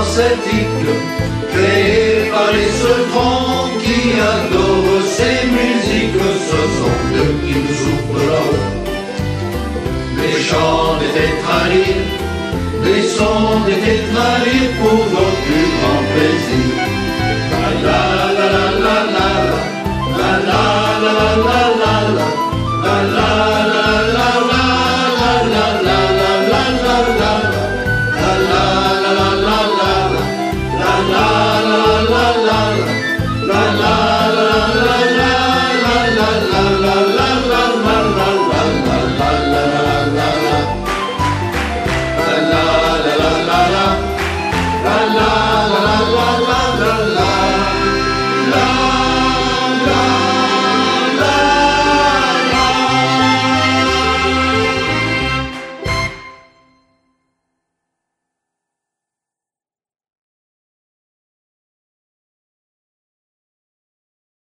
celtique, créé par les seuls grands qui adorent ces musiques. Ce sont eux qui nous ouvrent là-haut les chants des tétralyres, les sons des tétralyres pour votre plus grand plaisir.